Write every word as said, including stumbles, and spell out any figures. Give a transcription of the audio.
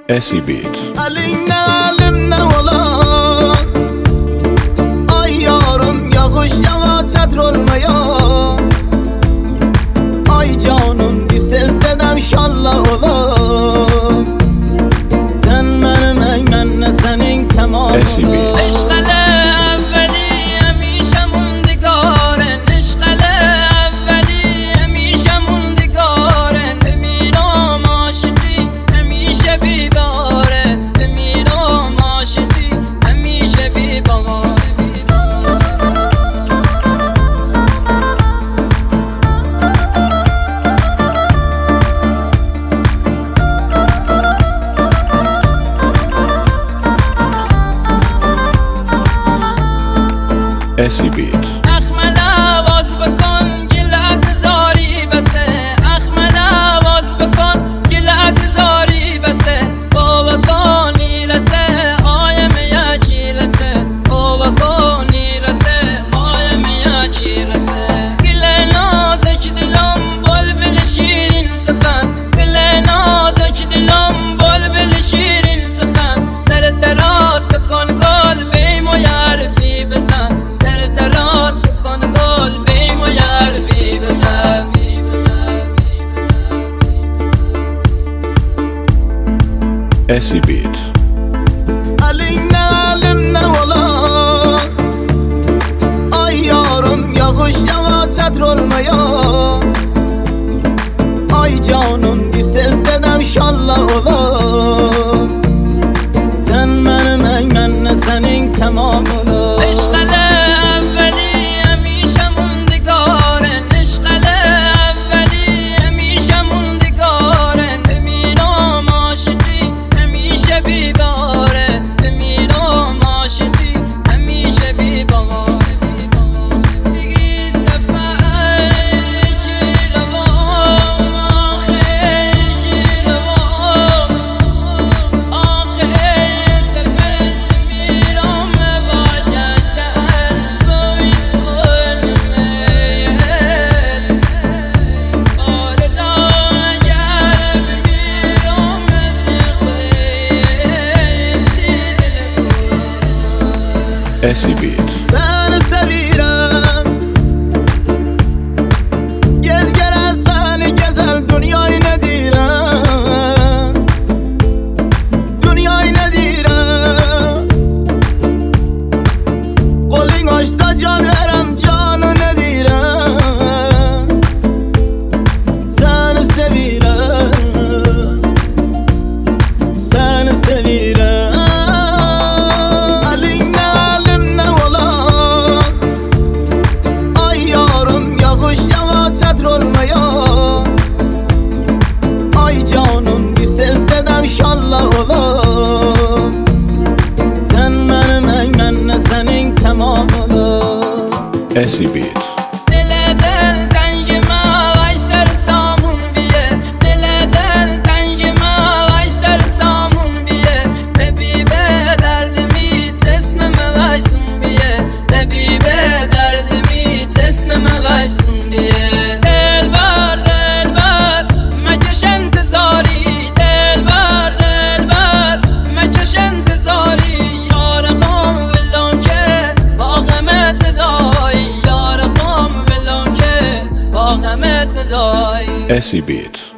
اسی بیت. Elinle elimle ola Ay yarım yağış yağa çatır olmaya Ay canım bir sesden inşallah ola Sen benim en ben ne senin tamamı اسی بیت. اسی بیت. اخمل آواز بکن گل اگزاری بسه اخمل آواز بکن گل اگزاری بسه بابا کانی رسه آیم یا چی رسه بابا کانی رسه آیم یا چی رسه گل نازک دلم بلبل شیرین سخن گل نازک دلم بلبل شیرین سخن سر دراز بکن گل بیم و یارفی بزن دراز بکن گل بیم و یارفی بزن اسی بیت. Elinle elimle ola Ay yarım yağış yağa çatır olmaya Ay canım bir sesden inşallah ola Sen benim en ben ne senin tamamı عشقله اولی همیشه موندگارن عشقله اولی همیشه موندگارن بمیرم عاشقی همیشه بیباره بمیرم عاشقی همیشه بیباره اسی بیت. Seni sevirem Gez gelen seni gezel dünyayı ne direm Dünyayı ne direm Kolun açta can verem canı ne direm Seni sevirem Seni sevirem çatır olmaya Ay canım bir sesden inşallah ola Sen benim en ben ne senin tamamı اسی بیت. دل دل تنگ ما وای سر سامون بیه دل دل تنگ ما وای سر سامون بیه طبیبه دردمیت اسم موشتون بیه طبیبه دردمیت اسم موشتون بیه دلبر دلبر مکش انتظاری دلبر دلبر مکش انتظاری یار خام ولم که باغمت دای یار خام ولم که باغمت دای اسی بیت.